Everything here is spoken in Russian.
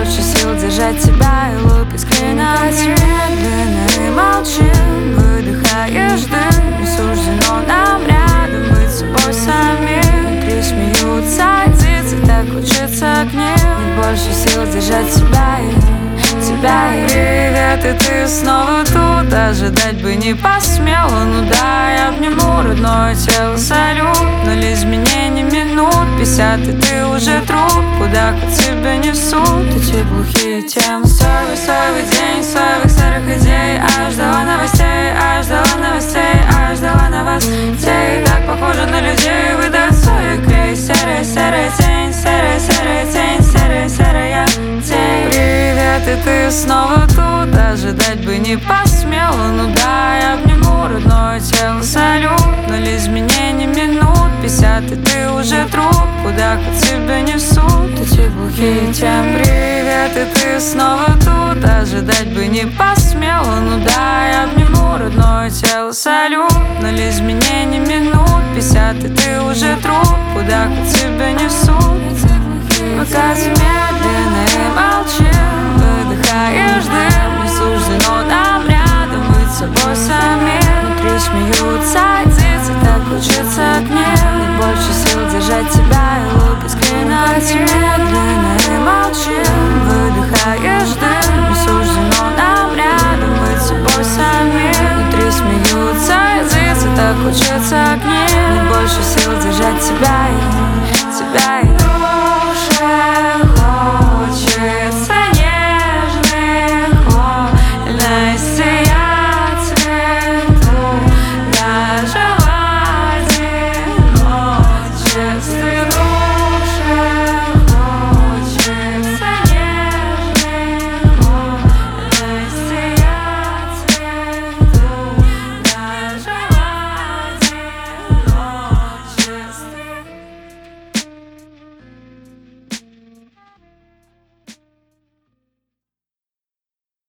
больше сил держать тебя и лупить клинать. Медленно и молчим, выдыхаешь дым. Не суждено нам рядом быть собой самим. Внутри смеются птицы, так хочется к ним. Нет больше сил держать тебя и тебя. Привет, и ты снова тут. Ожидать бы не посмела. Ну да, я обниму родное тело, салют. 0 изменений минут 50, и ты уже труп. Куда хоть тебя несут эти глухие темы. Соевый день, соевых старых идей. А ждала новостей, а ждала новостей, а ждала новостей. Так похоже на людей, выдают свой клей. Серая, серая тень, серая, серая тень, серая, серая тень. Привет, и ты снова тут. Ожидать бы не посмела. Ну да, я обниму родное тело, салют. 0 изменений минут 50, и ты уже труп. Куда хоть тебя несут эти глухие темы. Привет, и ты снова тут. Ожидать бы не посмела. Ну да, я обниму родное тело, салют. 0 изменений минут 50, и ты уже труп. Куда хоть тебя несут. Пока ты медленно и молчим, выдыхаешь дым. Не суждено нам рядом быть собой самим. Внутри смеются птицы, так хочется к ним. Нет больше сил держать тебя и лупить клинать. Медленно и молчим, выдыхаешь дым. Не суждено нам рядом быть собой самим. Внутри смеются птицы, так хочется к ним. Нет больше сил держать тебя и